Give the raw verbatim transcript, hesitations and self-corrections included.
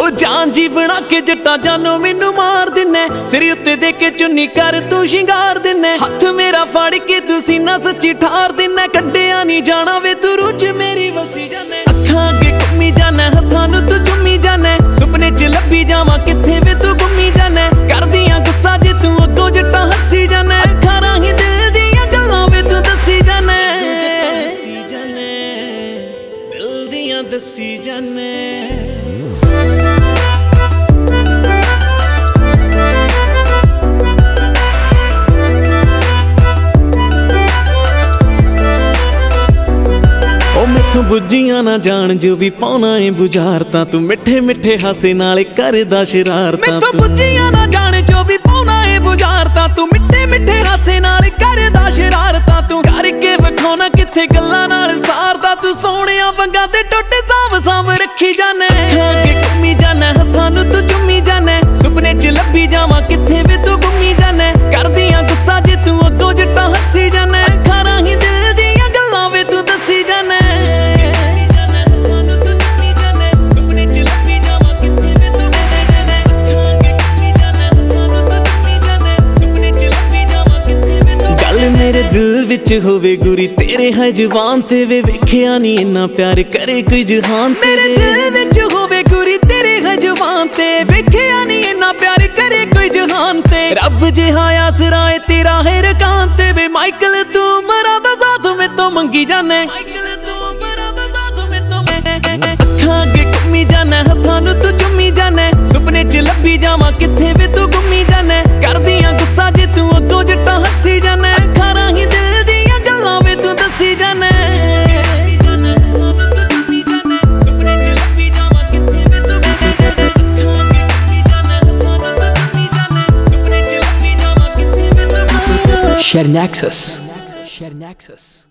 ओ जान जी बना के जट्टा जानो मैनू मार दिने, सिर उत्ते दे के चुन्नी कर तू शिंगार दिने, हथ मेरा फड़ के तू सीना सच्ची ठार दिने, कड्डिया नहीं जाना वे तू रुच मेरी वसी जाने, अखां अगे घुम्मी जाने हत्थां नू तू चुम्मी जाने, सुपने च लभी जावां किथे वे तू गुम्मी जाने, करदियां गुस्सा जे तू अगों जट्टा हसी जाने, अखां राहीं दिल दियां गल्लां वे तू दसी जाने, दसी जाने दिल दियां दसी जाने। मैथों बुझियां ना जान जो भी पाउना है बुझारता, तू मिठे मिठे हासे नाल करदा शरारता, मैथों बुझियां ना जान जो भी पाउना है बुझारता, तू मिठे मिठे हासे नाल करदा शरारता, तू करके विखाउणा किथे गल्लां नाल सारदा, तू सोहणिया वंगां ते टुट साव साव रखी जाने, अगे घुम्मी जाने हत्थां नू तू चुम्मी जाने, सुपने च लभी जावां किथे वे तू गुम्मी जाने, करदियां गुस्सा जे तू अगों जट्टा हसी जाने, अखां राहीं दिल दियां गल्लां वे तू दसी जाने। मेरे दिल विच होवे गुरी तेरे है जुबान ते वे वेखिया नी इन्ना प्यार करे कोई जहान, मेरे दिल विच होवे गुरी तेरे है जुबान ते वेखिया नी इन्ना प्यार करे कोई जहान ते, रब जिहा आसरा है तेरा है रकान ते, वे माइकल तू मरा दा साथ में तो मंगी जाने, माइकल तू मरा दा साथ में तो अखां अगे घुम्मी जाने हत्थां नू तू चुम्मी जाने, सुपने च लभी जावां किथे वे तू गुम्मी जाने, करदियां गुस्सा जे तू अगों जट्टा हसी जाने, अखां राहीं दिल दियां गल्लां वे तू दसी जाने। Share Nexus. Share Nexus.